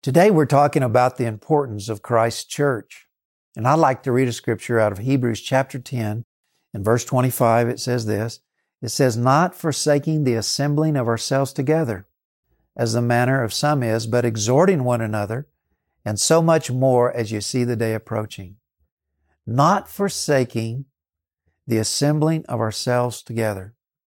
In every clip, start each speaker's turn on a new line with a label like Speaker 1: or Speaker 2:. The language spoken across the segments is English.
Speaker 1: Today we're talking about the importance of Christ's church. And I'd like to read a scripture out of Hebrews chapter 10. In verse 25 it says this. It says, "Not forsaking the assembling of ourselves together, as the manner of some is, but exhorting one another, and so much more as you see the day approaching." Not forsaking the assembling of ourselves together.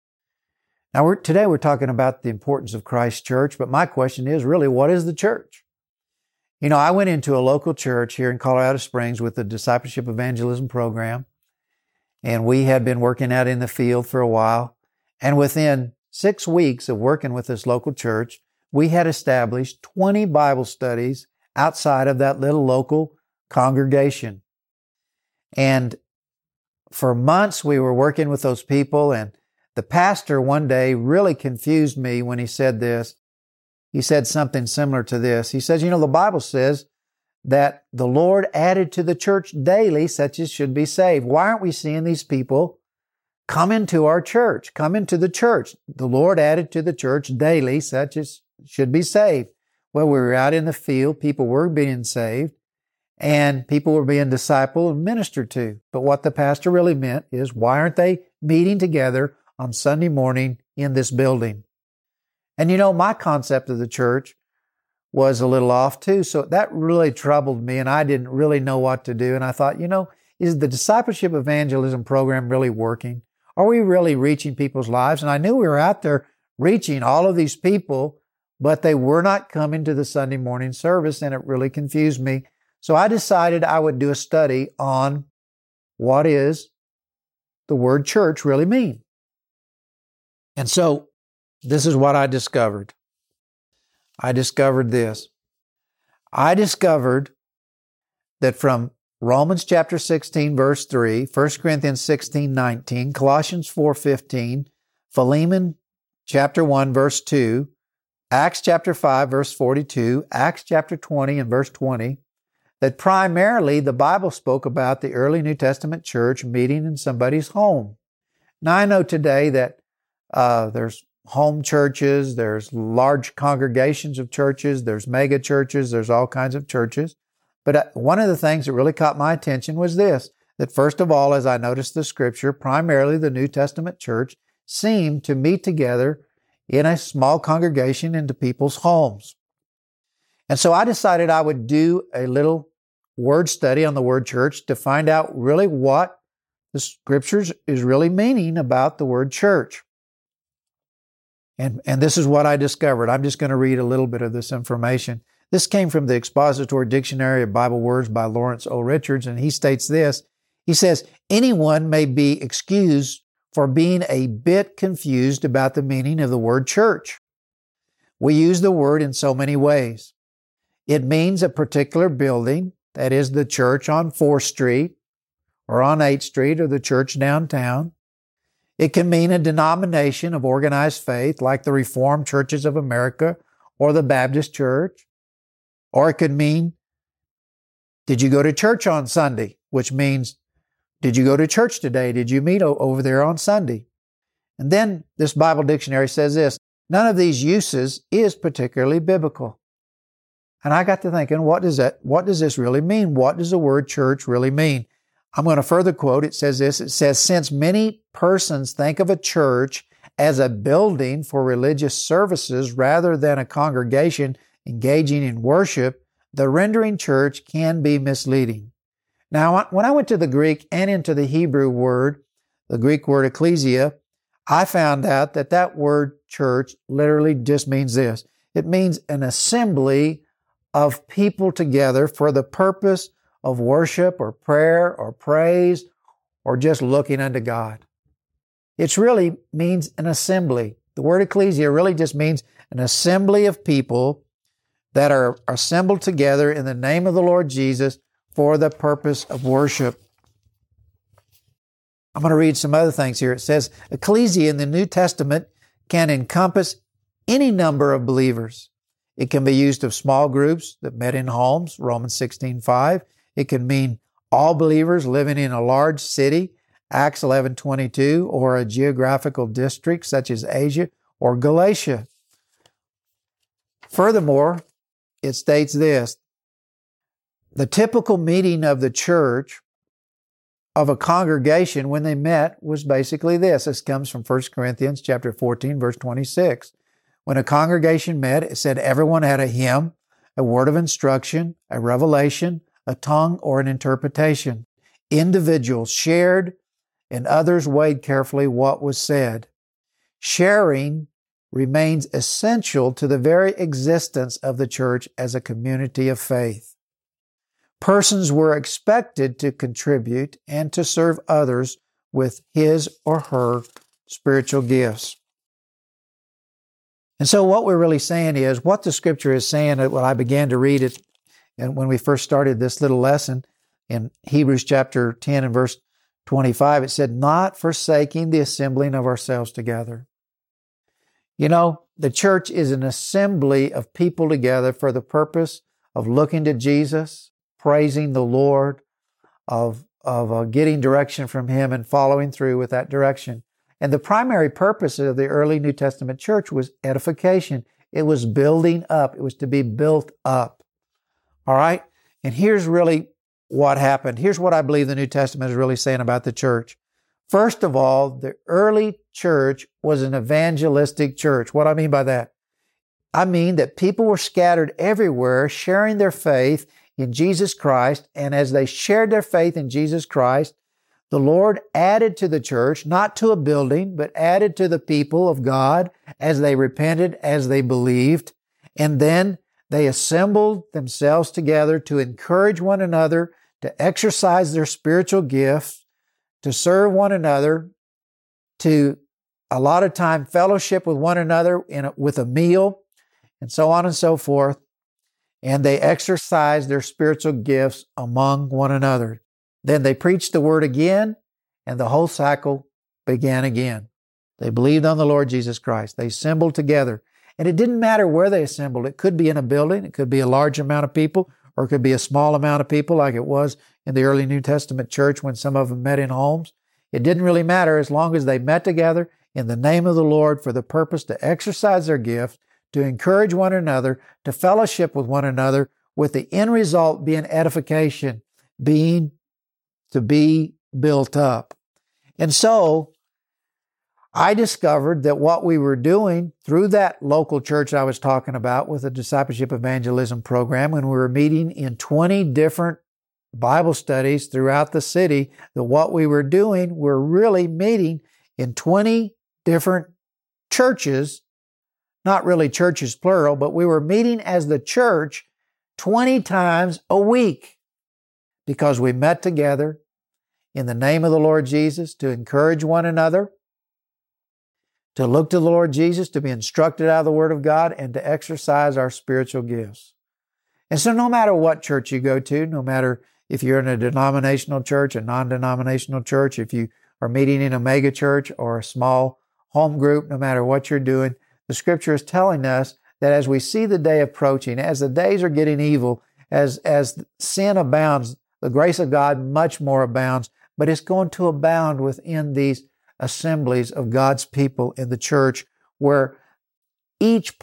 Speaker 1: Now today we're talking about the importance of Christ's church, but my question is really, what is the church? You know, I went into a local church here in Colorado Springs with the Discipleship Evangelism Program, and we had been working out in the field for a while. And within 6 weeks of working with this local church, we had established 20 Bible studies outside of that little local congregation. And for months we were working with those people, and the pastor one day really confused me when he said this. He said something similar to this. He says, the Bible says that the Lord added to the church daily such as should be saved. Why aren't we seeing these people come into our church, come into the church? The Lord added to the church daily such as should be saved. Well, we were out in the field. People were being saved, and people were being discipled and ministered to. But what the pastor really meant is, why aren't they meeting together on Sunday morning in this building? And my concept of the church was a little off too. So that really troubled me, and I didn't really know what to do. And I thought, is the Discipleship Evangelism Program really working? Are we really reaching people's lives? And I knew we were out there reaching all of these people, but they were not coming to the Sunday morning service, and it really confused me. So I decided I would do a study on what is the word church really mean. And so this is what I discovered. I discovered this. I discovered that from Romans chapter 16, verse 3, 1 Corinthians 16, 19, Colossians 4, 15, Philemon chapter 1, verse 2, Acts chapter 5, verse 42, Acts chapter 20 and verse 20, that primarily the Bible spoke about the early New Testament church meeting in somebody's home. Now I know today that there's home churches, there's large congregations of churches, there's mega churches, there's all kinds of churches. But one of the things that really caught my attention was this, that first of all, as I noticed the scripture, primarily the New Testament church seemed to meet together in a small congregation into people's homes. And so I decided I would do a little word study on the word church to find out really what the scriptures is really meaning about the word church. And this is what I discovered. I'm just going to read a little bit of this information. This came from the Expository Dictionary of Bible Words by Lawrence O. Richards, and he states this. He says, anyone may be excused for being a bit confused about the meaning of the word church. We use the word in so many ways. It means a particular building, that is the church on 4th Street or on 8th Street or the church downtown. It can mean a denomination of organized faith like the Reformed Churches of America or the Baptist Church. Or it could mean, did you go to church on Sunday? Which means, did you go to church today? Did you meet over there on Sunday? And then this Bible dictionary says this, none of these uses is particularly biblical. And I got to thinking, what does this really mean? What does the word church really mean? I'm going to further quote. It says this. It says, since many persons think of a church as a building for religious services rather than a congregation engaging in worship, the rendering church can be misleading. Now, when I went to the Greek and into the Hebrew word, the Greek word ecclesia, I found out that word church literally just means this. It means an assembly of people together for the purpose of worship or prayer or praise or just looking unto God. It really means an assembly. The word ecclesia really just means an assembly of people that are assembled together in the name of the Lord Jesus for the purpose of worship. I'm going to read some other things here. It says, ecclesia in the New Testament can encompass any number of believers. It can be used of small groups that met in homes, Romans 16:5. It can mean all believers living in a large city, Acts 11:22, or a geographical district such as Asia or Galatia. Furthermore, it states this: the typical meeting of the church, of a congregation when they met, was basically this. This comes from 1 Corinthians chapter 14, verse 26. When a congregation met, it said everyone had a hymn, a word of instruction, a revelation, a tongue, or an interpretation. Individuals shared and others weighed carefully what was said. Sharing remains essential to the very existence of the church as a community of faith. Persons were expected to contribute and to serve others with his or her spiritual gifts. And so what we're really saying is, what the Scripture is saying, when I began to read it, and when we first started this little lesson in Hebrews chapter 10 and verse 25, it said, not forsaking the assembling of ourselves together. You know, the church is an assembly of people together for the purpose of looking to Jesus, praising the Lord, of getting direction from Him and following through with that direction. And the primary purpose of the early New Testament church was edification. It was building up. It was to be built up. All right? And here's really what happened. Here's what I believe the New Testament is really saying about the church. First of all, the early church was an evangelistic church. What do I mean by that? I mean that people were scattered everywhere, sharing their faith in Jesus Christ. And as they shared their faith in Jesus Christ, the Lord added to the church, not to a building, but added to the people of God as they repented, as they believed. And then they assembled themselves together to encourage one another, to exercise their spiritual gifts, to serve one another, to a lot of time fellowship with one another with a meal, and so on and so forth. And they exercised their spiritual gifts among one another. Then they preached the word again, and the whole cycle began again. They believed on the Lord Jesus Christ. They assembled together. And it didn't matter where they assembled. It could be in a building. It could be a large amount of people, or it could be a small amount of people like it was in the early New Testament church when some of them met in homes. It didn't really matter as long as they met together in the name of the Lord for the purpose to exercise their gifts, to encourage one another, to fellowship with one another, with the end result being edification, to be built up. And so I discovered that what we were doing through that local church I was talking about with the Discipleship Evangelism program, when we were meeting in 20 different Bible studies throughout the city, that what we were doing, we're really meeting in 20 different churches, not really churches plural, but we were meeting as the church 20 times a week because we met together in the name of the Lord Jesus to encourage one another, to look to the Lord Jesus, to be instructed out of the Word of God, and to exercise our spiritual gifts. And so no matter what church you go to, no matter if you're in a denominational church, a non-denominational church, if you are meeting in a mega church or a small home group, no matter what you're doing, the Scripture is telling us that as we see the day approaching, as the days are getting evil, as sin abounds, the grace of God much more abounds, but it's going to abound within these assemblies of God's people in the church, where each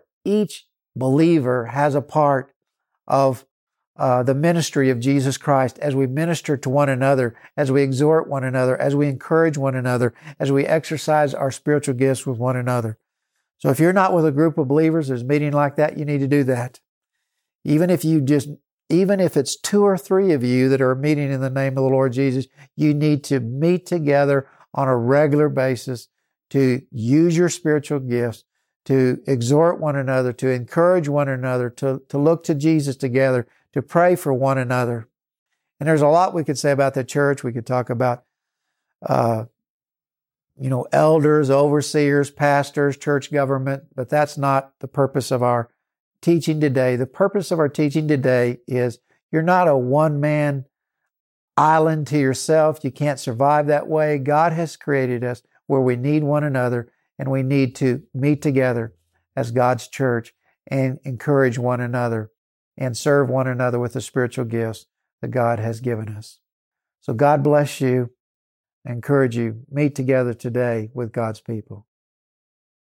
Speaker 1: believer has a part of the ministry of Jesus Christ as we minister to one another, as we exhort one another, as we encourage one another, as we exercise our spiritual gifts with one another. So if you're not with a group of believers that's meeting like that, you need to do that. Even if it's 2 or 3 of you that are meeting in the name of the Lord Jesus, you need to meet together on a regular basis to use your spiritual gifts, to exhort one another, to encourage one another, to look to Jesus together, to pray for one another. And there's a lot we could say about the church. We could talk about, elders, overseers, pastors, church government, but that's not the purpose of our teaching today. The purpose of our teaching today is you're not a one-man island to yourself. You can't survive that way. God has created us where we need one another, and we need to meet together as God's church and encourage one another and serve one another with the spiritual gifts that God has given us. So God bless you. I encourage you, meet together today with God's people.